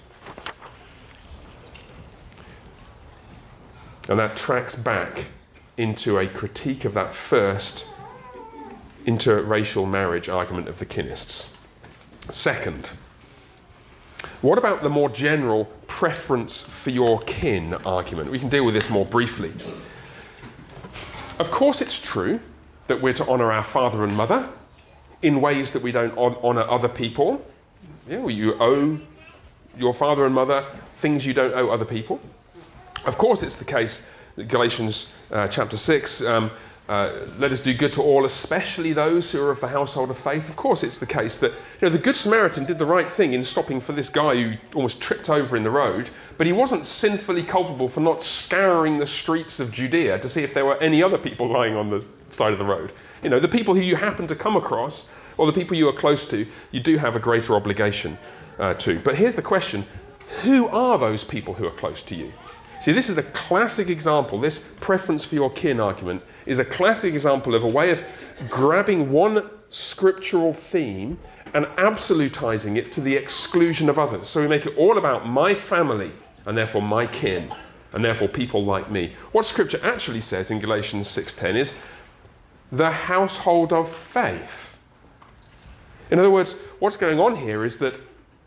And that tracks back into a critique of that first interracial marriage argument of the Kinists. Second, what about the more general preference for your kin argument? We can deal with this more briefly. Of course, it's true that we're to honour our father and mother in ways that we don't honour other people. Yeah, well, you owe your father and mother things you don't owe other people. Of course, it's the case, Galatians uh, chapter six, um, uh, let us do good to all, especially those who are of the household of faith. Of course, it's the case that, you know, the Good Samaritan did the right thing in stopping for this guy who almost tripped over in the road, but he wasn't sinfully culpable for not scouring the streets of Judea to see if there were any other people lying on the side of the road. You know, the people who you happen to come across, or the people you are close to, you do have a greater obligation uh, to. But here's the question: who are those people who are close to you? See, this is a classic example. This preference for your kin argument is a classic example of a way of grabbing one scriptural theme and absolutizing it to the exclusion of others. So we make it all about my family, and therefore my kin, and therefore people like me. What Scripture actually says in Galatians six ten is the household of faith. In other words, what's going on here is that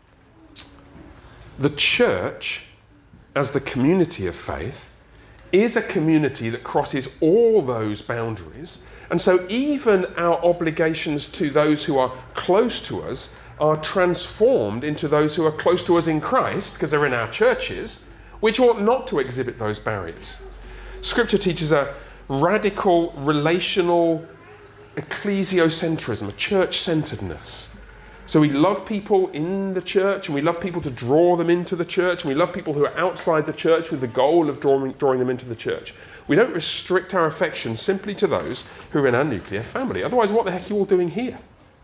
the church, as the community of faith, is a community that crosses all those boundaries. And so even our obligations to those who are close to us are transformed into those who are close to us in Christ, because they're in our churches, which ought not to exhibit those barriers. Scripture teaches a radical relational ecclesiocentrism, a church-centeredness. So we love people in the church, and we love people to draw them into the church, and we love people who are outside the church with the goal of drawing, drawing them into the church. We don't restrict our affection simply to those who are in our nuclear family. Otherwise, what the heck are you all doing here?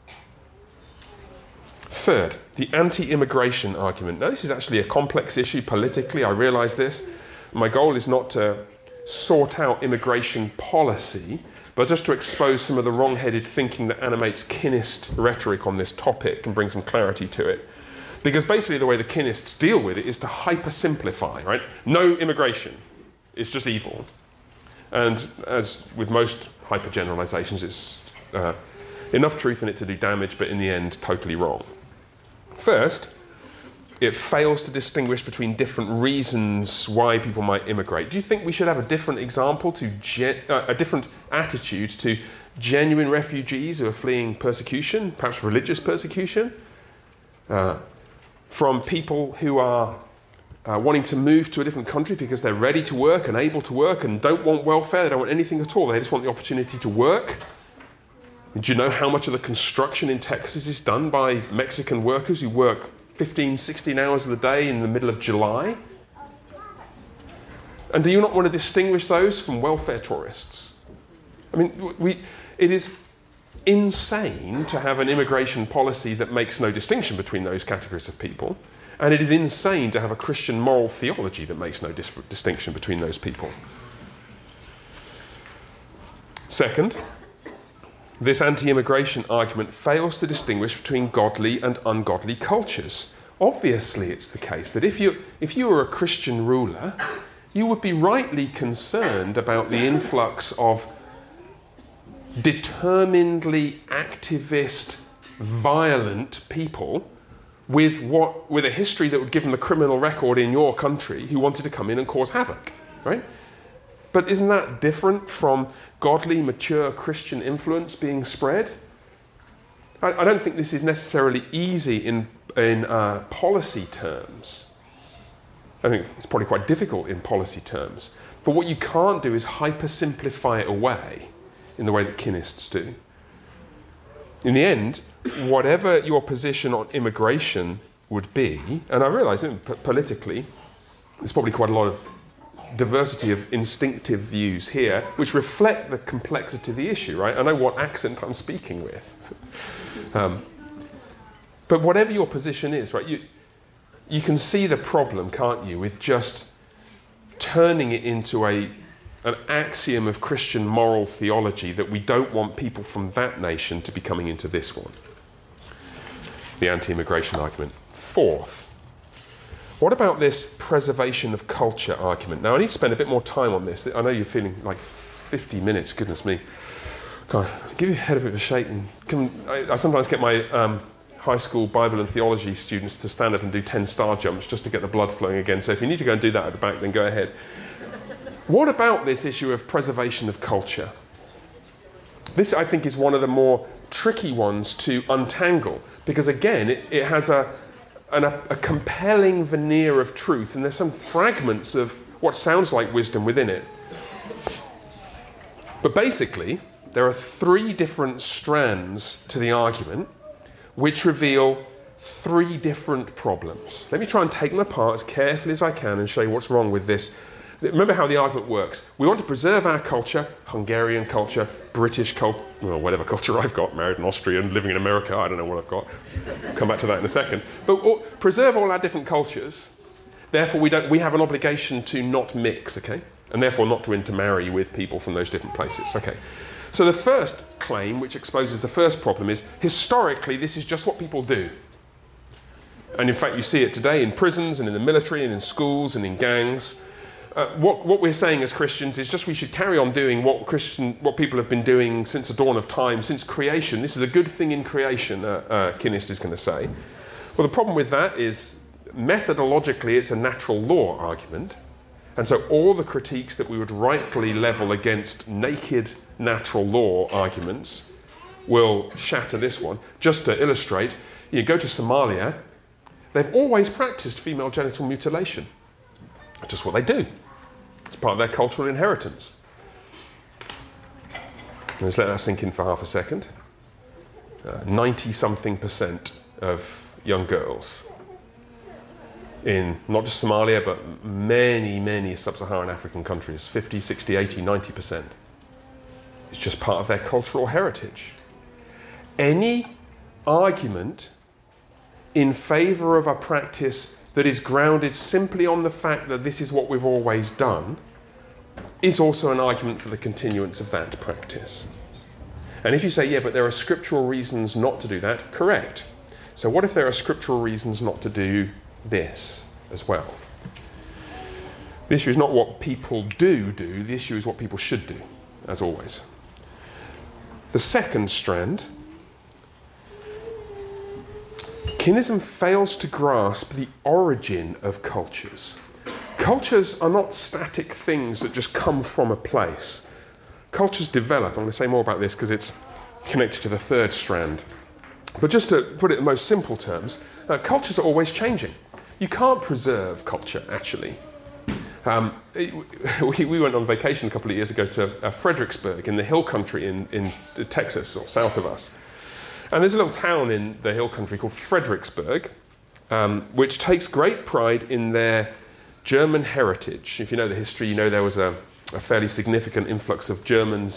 Third, the anti-immigration argument. Now, this is actually a complex issue politically. I realise this. My goal is not to sort out immigration policy, but just to expose some of the wrong-headed thinking that animates Kinist rhetoric on this topic and bring some clarity to it. Because basically the way the Kinists deal with it is to hyper-simplify, right? No immigration. It's just evil. And as with most hyper-generalizations, it's uh, enough truth in it to do damage, but in the end, totally wrong. First, it fails to distinguish between different reasons why people might immigrate. Do you think we should have a different example to gen- uh, a different attitude to genuine refugees who are fleeing persecution, perhaps religious persecution, uh, from people who are uh, wanting to move to a different country because they're ready to work and able to work and don't want welfare, they don't want anything at all, they just want the opportunity to work? Do you know how much of the construction in Texas is done by Mexican workers who work fifteen, sixteen hours of the day in the middle of July? And do you not want to distinguish those from welfare tourists? I mean, we, it is insane to have an immigration policy that makes no distinction between those categories of people. And it is insane to have a Christian moral theology that makes no dis- distinction between those people. Second, this anti-immigration argument fails to distinguish between godly and ungodly cultures. Obviously, it's the case that if you, if you were a Christian ruler, you would be rightly concerned about the influx of determinedly activist, violent people with what with a history that would give them a criminal record in your country who wanted to come in and cause havoc, right? But isn't that different from godly, mature Christian influence being spread? I, I don't think this is necessarily easy in, in uh, policy terms. I think it's probably quite difficult in policy terms. But what you can't do is hypersimplify it away in the way that Kinnists do. In the end, whatever your position on immigration would be, and I realise that p- politically, there's probably quite a lot of diversity of instinctive views here, which reflect the complexity of the issue, right? I know what accent I'm speaking with. Um, but whatever your position is, right, you, you can see the problem, can't you, with just turning it into a an axiom of Christian moral theology that we don't want people from that nation to be coming into this one. The anti-immigration argument. Fourth, what about this preservation of culture argument? Now, I need to spend a bit more time on this. I know you're feeling like fifty minutes, goodness me. God, give your head a bit of a shake. And come, I, I sometimes get my um, high school Bible and theology students to stand up and do ten star jumps just to get the blood flowing again. So if you need to go and do that at the back, then go ahead. What about this issue of preservation of culture? This, I think, is one of the more tricky ones to untangle, because again, it, it has a, an, a, a compelling veneer of truth, and there's some fragments of what sounds like wisdom within it. But basically, there are three different strands to the argument which reveal three different problems. Let me try and take them apart as carefully as I can and show you what's wrong with this. Remember how the argument works. We want to preserve our culture, Hungarian culture, British culture, well, whatever culture I've got, married an Austrian, living in America, I don't know what I've got. Come back to that in a second. But all, preserve all our different cultures. Therefore, we don't. We have an obligation to not mix, okay? And therefore not to intermarry with people from those different places, okay? So the first claim, which exposes the first problem, is historically this is just what people do. And in fact, you see it today in prisons and in the military and in schools and in gangs. Uh, what, what we're saying as Christians is just we should carry on doing what Christian, what people have been doing since the dawn of time, since creation. This is a good thing in creation, uh, uh, Kinnist is going to say. Well, the problem with that is methodologically it's a natural law argument. And so all the critiques that we would rightfully level against naked natural law arguments will shatter this one. Just to illustrate, you go to Somalia, they've always practiced female genital mutilation. That's just what they do. It's part of their cultural inheritance. Let's let that sink in for half a second. ninety-something percent of young girls in not just Somalia, but many, many sub-Saharan African countries, fifty, sixty, eighty, ninety percent. It's just part of their cultural heritage. Any argument in favour of a practice that is grounded simply on the fact that this is what we've always done is also an argument for the continuance of that practice. And if you say, yeah, but there are scriptural reasons not to do that, correct. So what if there are scriptural reasons not to do this as well? The issue is not what people do do, the issue is what people should do, as always. The second strand, Kinnism fails to grasp the origin of cultures. Cultures are not static things that just come from a place. Cultures develop. I'm going to say more about this because it's connected to the third strand. But just to put it in most simple terms, uh, cultures are always changing. You can't preserve culture, actually. Um, it, we, we went on vacation a couple of years ago to uh, Fredericksburg in the hill country in, in Texas, or south of us. And there's a little town in the hill country called Fredericksburg, um, which takes great pride in their German heritage. If you know the history, you know there was a, a fairly significant influx of Germans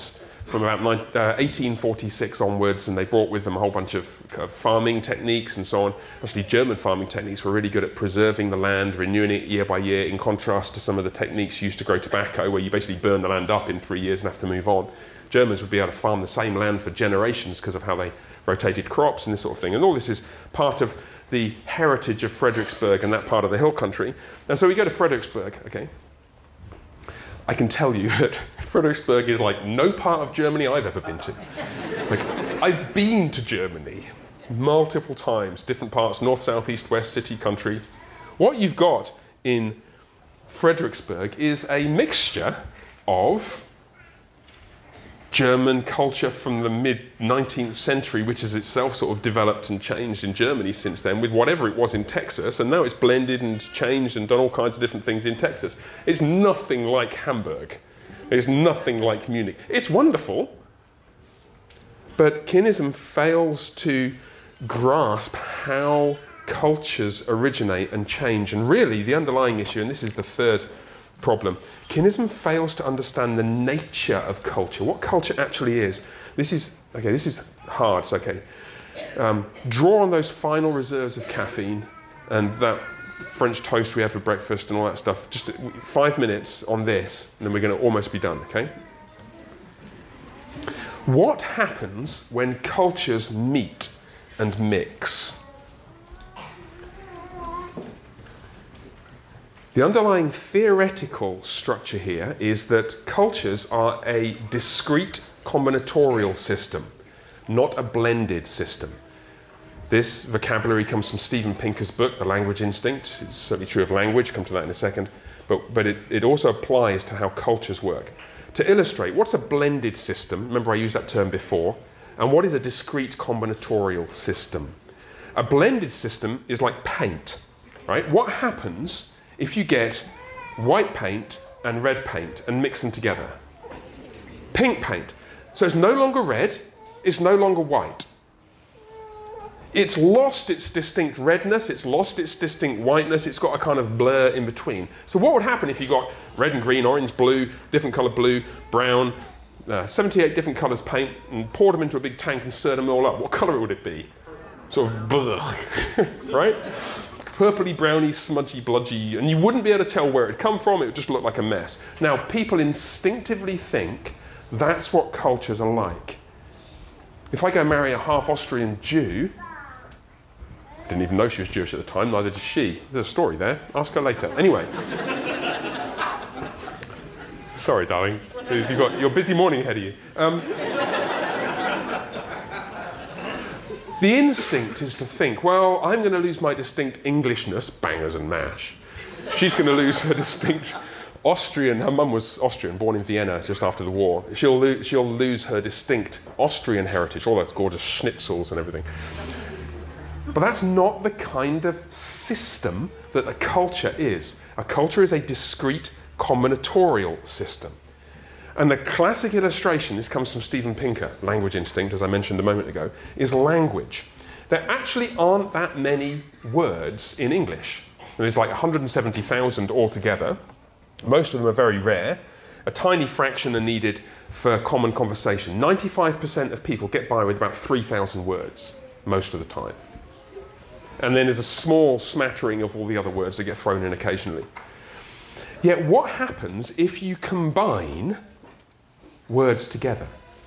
from about nine, uh, eighteen forty-six onwards, and they brought with them a whole bunch of, kind of farming techniques and so on. Actually, German farming techniques were really good at preserving the land, renewing it year by year, in contrast to some of the techniques used to grow tobacco, where you basically burn the land up in three years and have to move on. Germans would be able to farm the same land for generations because of how they rotated crops and this sort of thing. And all this is part of the heritage of Fredericksburg and that part of the hill country. And so we go to Fredericksburg, okay? I can tell you that Fredericksburg is like no part of Germany I've ever been to. Like, I've been to Germany multiple times, different parts, north, south, east, west, city, country. What you've got in Fredericksburg is a mixture of German culture from the mid-nineteenth century, which has itself sort of developed and changed in Germany since then, with whatever it was in Texas, and now it's blended and changed and done all kinds of different things in Texas. It's nothing like Hamburg. It's nothing like Munich. It's wonderful, but Kinism fails to grasp how cultures originate and change, and really the underlying issue, and this is the third problem. Kinism fails to understand the nature of culture, what culture actually is. This is, okay, this is hard, so okay. Um, draw on those final reserves of caffeine and that French toast we had for breakfast and all that stuff. Just five minutes on this, and then we're going to almost be done, okay? What happens when cultures meet and mix? The underlying theoretical structure here is that cultures are a discrete combinatorial system, not a blended system. This vocabulary comes from Steven Pinker's book, The Language Instinct. It's certainly true of language, come to that in a second, but, but it, it also applies to how cultures work. To illustrate, what's a blended system? Remember I used that term before. And what is a discrete combinatorial system? A blended system is like paint, right? What happens if you get white paint and red paint and mix them together? Pink paint. So it's no longer red, it's no longer white. It's lost its distinct redness, it's lost its distinct whiteness, it's got a kind of blur in between. So what would happen if you got red and green, orange, blue, different colour blue, brown, uh, seventy-eight different colours paint, and poured them into a big tank and stirred them all up? What colour would it be? Sort of blech, right? Purpley, browny, smudgy, bludgy, and you wouldn't be able to tell where it had come from, it would just look like a mess. Now, people instinctively think that's what cultures are like. If I go marry a half Austrian Jew, didn't even know she was Jewish at the time, neither did she. There's a story there, ask her later. Anyway. Sorry, darling, you've got your busy morning ahead of you. Um, The instinct is to think, well, I'm going to lose my distinct Englishness, bangers and mash. She's going to lose her distinct Austrian, her mum was Austrian, born in Vienna just after the war. She'll, lo- she'll lose her distinct Austrian heritage, all those gorgeous schnitzels and everything. But that's not the kind of system that a culture is. A culture is a discrete combinatorial system. And the classic illustration, this comes from Steven Pinker, Language Instinct, as I mentioned a moment ago, is language. There actually aren't that many words in English. There's like one hundred seventy thousand altogether. Most of them are very rare. A tiny fraction are needed for common conversation. ninety-five percent of people get by with about three thousand words most of the time. And then there's a small smattering of all the other words that get thrown in occasionally. Yet what happens if you combine words together?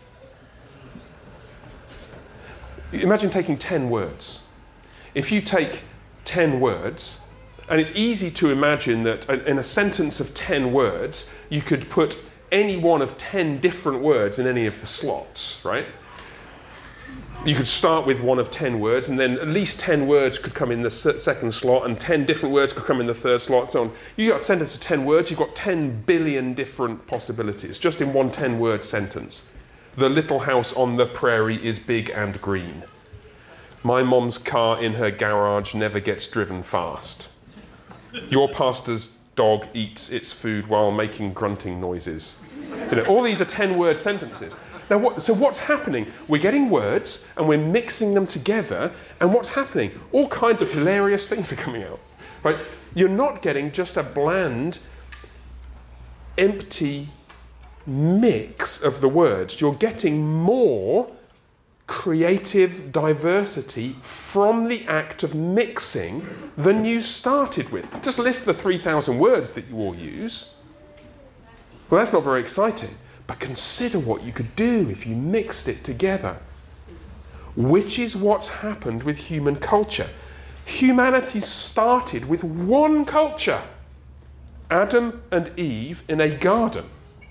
Imagine taking ten words. If you take ten words, and it's easy to imagine that in a sentence of ten words, you could put any one of ten different words in any of the slots, right? You could start with one of ten words, and then at least ten words could come in the second slot, and ten different words could come in the third slot, and so on. You got a sentence of ten words, you've got ten billion different possibilities, just in one ten-word sentence. The little house on the prairie is big and green. My mom's car in her garage never gets driven fast. Your pastor's dog eats its food while making grunting noises. You know, all these are ten-word sentences. Now, what, so what's happening? We're getting words and we're mixing them together, and what's happening? All kinds of hilarious things are coming out. Right? You're not getting just a bland, empty mix of the words. You're getting more creative diversity from the act of mixing than you started with. Just list the three thousand words that you all use. Well, that's not very exciting, but consider what you could do if you mixed it together, which is what's happened with human culture. Humanity started with one culture, Adam and Eve in a garden.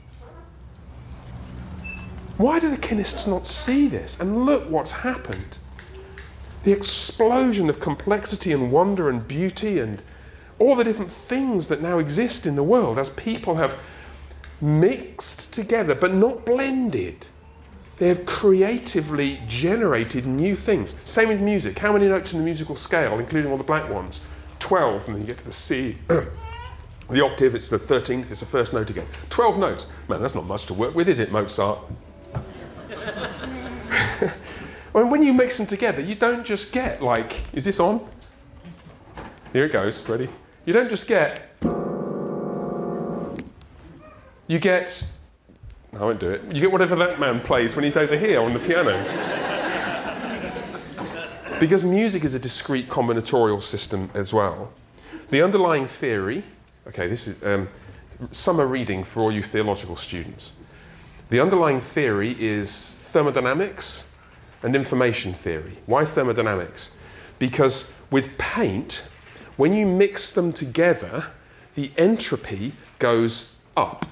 Why do the Kinists not see this? And look what's happened. The explosion of complexity and wonder and beauty and all the different things that now exist in the world as people have mixed together but not blended. They have creatively generated new things. Same with music. How many notes in the musical scale, including all the black ones? twelve, and then you get to the C. The octave, it's the thirteenth, it's the first note again. twelve notes. Man, that's not much to work with, is it, Mozart? Well, when you mix them together, you don't just get, like, is this on? Here it goes, ready? You don't just get, you get, I won't do it, you get whatever that man plays when he's over here on the piano. Because music is a discrete combinatorial system as well. The underlying theory, okay, this is um, summer reading for all you theological students. The underlying theory is thermodynamics and information theory. Why thermodynamics? Because with paint, when you mix them together, the entropy goes up.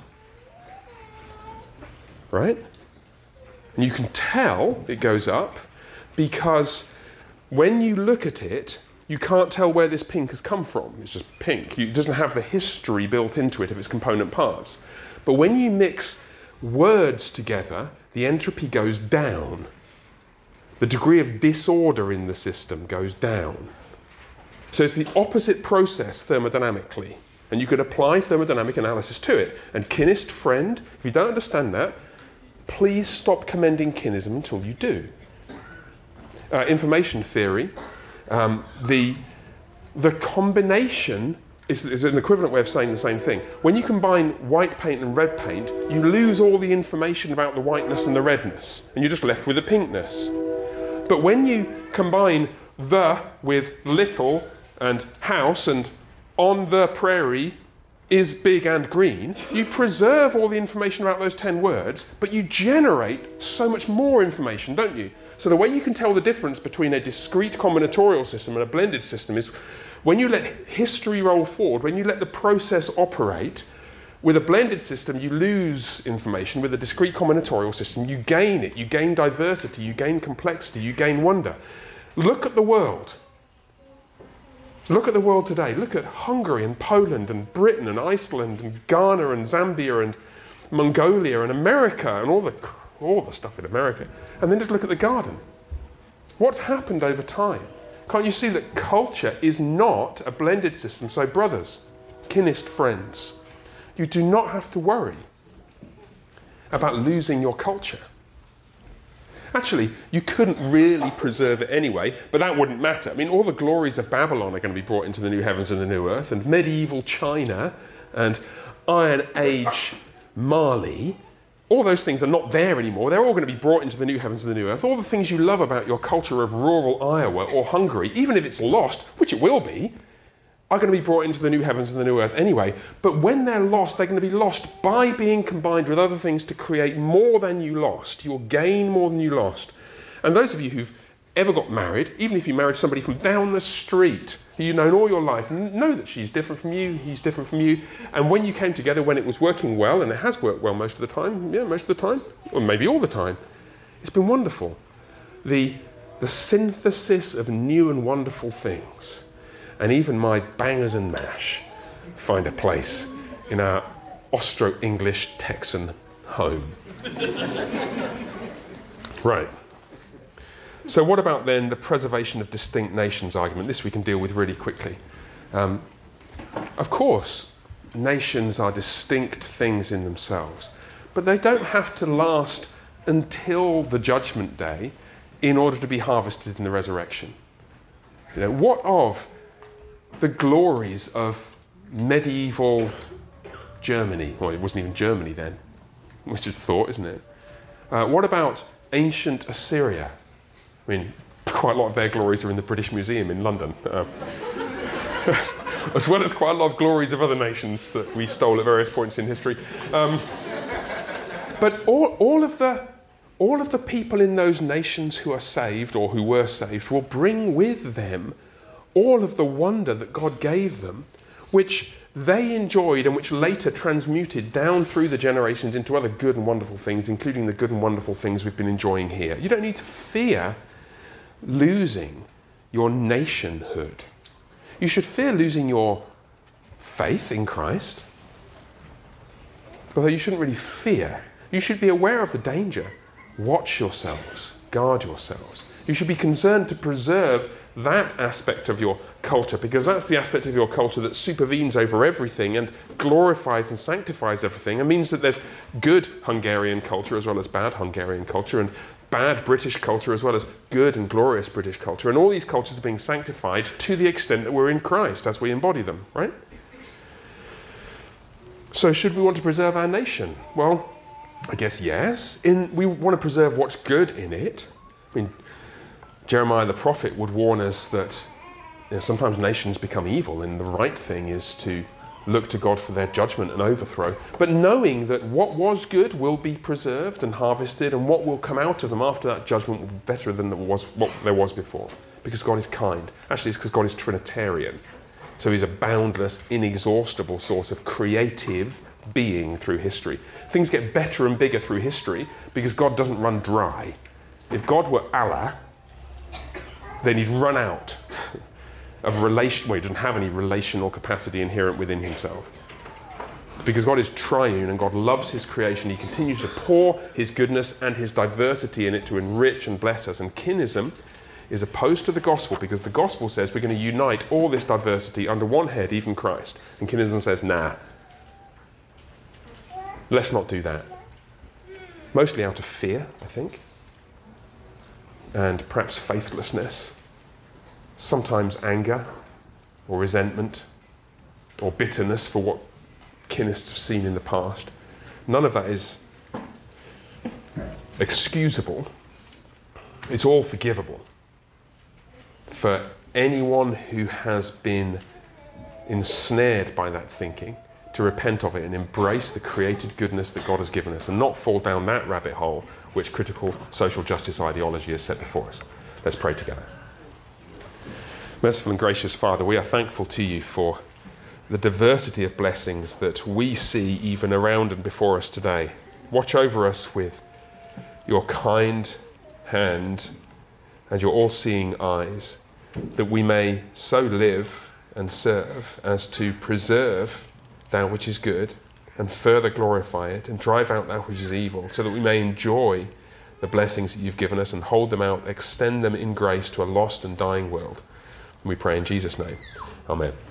Right? And you can tell it goes up because when you look at it, you can't tell where this pink has come from. It's just pink. It doesn't have the history built into it of its component parts. But when you mix words together, the entropy goes down. The degree of disorder in the system goes down. So it's the opposite process thermodynamically. And you could apply thermodynamic analysis to it. And Kinist friend, if you don't understand that, please stop commending kinism until you do. Uh, information theory, um, the, the combination is, is an equivalent way of saying the same thing. When you combine white paint and red paint, you lose all the information about the whiteness and the redness, and you're just left with the pinkness. But when you combine the with little and house and on the prairie is big and green, you preserve all the information about those ten words, but you generate so much more information, don't you? So the way you can tell the difference between a discrete combinatorial system and a blended system is when you let history roll forward, when you let the process operate. With a blended system, you lose information. With a discrete combinatorial system, you gain it. You gain diversity, you gain complexity, you gain wonder. Look at the world. Look at the world today. Look at Hungary and Poland and Britain and Iceland and Ghana and Zambia and Mongolia and America and all the, all the stuff in America. And then just look at the garden. What's happened over time? Can't you see that culture is not a blended system? So brothers, kinist friends, you do not have to worry about losing your culture. Actually, you couldn't really preserve it anyway, but that wouldn't matter. I mean, all the glories of Babylon are going to be brought into the new heavens and the new earth, and medieval China and Iron Age Mali, all those things are not there anymore. They're all going to be brought into the new heavens and the new earth. All the things you love about your culture of rural Iowa or Hungary, even if it's lost, which it will be, are going to be brought into the new heavens and the new earth anyway. But when they're lost, they're going to be lost by being combined with other things to create more than you lost. You'll gain more than you lost. And those of you who've ever got married, even if you married somebody from down the street who you've known all your life, know that she's different from you, he's different from you. And when you came together, when it was working well, and it has worked well most of the time, yeah, most of the time, or maybe all the time, it's been wonderful. The, the synthesis of new and wonderful things. And even my bangers and mash find a place in our Austro-English Texan home. Right. So what about then the preservation of distinct nations argument? This we can deal with really quickly. Um, of course, nations are distinct things in themselves, but they don't have to last until the judgment day in order to be harvested in the resurrection. You know, what of the glories of medieval Germany? Well, it wasn't even Germany then. which is a thought, isn't it? Uh, what about ancient Assyria? I mean, quite a lot of their glories are in the British Museum in London, uh, as well as quite a lot of glories of other nations that we stole at various points in history. Um, but all, all of the all of the people in those nations who are saved or who were saved will bring with them all of the wonder that God gave them, which they enjoyed and which later transmuted down through the generations into other good and wonderful things, including the good and wonderful things we've been enjoying here. You don't need to fear losing your nationhood. You should fear losing your faith in Christ, although you shouldn't really fear. You should be aware of the danger. Watch yourselves, guard yourselves. You should be concerned to preserve that aspect of your culture, because that's the aspect of your culture that supervenes over everything and glorifies and sanctifies everything, and means that there's good Hungarian culture as well as bad Hungarian culture, and bad British culture as well as good and glorious British culture. And all these cultures are being sanctified to the extent that we're in Christ as we embody them, right? So should we want to preserve our nation? Well, I guess yes. In, we want to preserve what's good in it. I mean, Jeremiah the prophet would warn us that, you know, sometimes nations become evil, and the right thing is to look to God for their judgment and overthrow. But knowing that what was good will be preserved and harvested, and what will come out of them after that judgment will be better than there was, what there was before, because God is kind. Actually, it's because God is Trinitarian. So he's a boundless, inexhaustible source of creative being through history. Things get better and bigger through history because God doesn't run dry. If God were Allah, then he'd run out of relation. Well, he doesn't have any relational capacity inherent within himself. Because God is triune and God loves his creation, he continues to pour his goodness and his diversity in it to enrich and bless us. And kinism is opposed to the gospel, because the gospel says we're going to unite all this diversity under one head, even Christ. And kinism says, nah, let's not do that. Mostly out of fear, I think. And perhaps faithlessness, sometimes anger or resentment or bitterness for what kinists have seen in the past. None of that is excusable. It's all forgivable for anyone who has been ensnared by that thinking to repent of it and embrace the created goodness that God has given us, and not fall down that rabbit hole which critical social justice ideology has set before us. Let's pray together. Merciful and gracious Father, we are thankful to you for the diversity of blessings that we see even around and before us today. Watch over us with your kind hand and your all-seeing eyes, that we may so live and serve as to preserve that which is good and further glorify it and drive out that which is evil, so that we may enjoy the blessings that you've given us and hold them out, extend them in grace to a lost and dying world. And we pray in Jesus' name. Amen.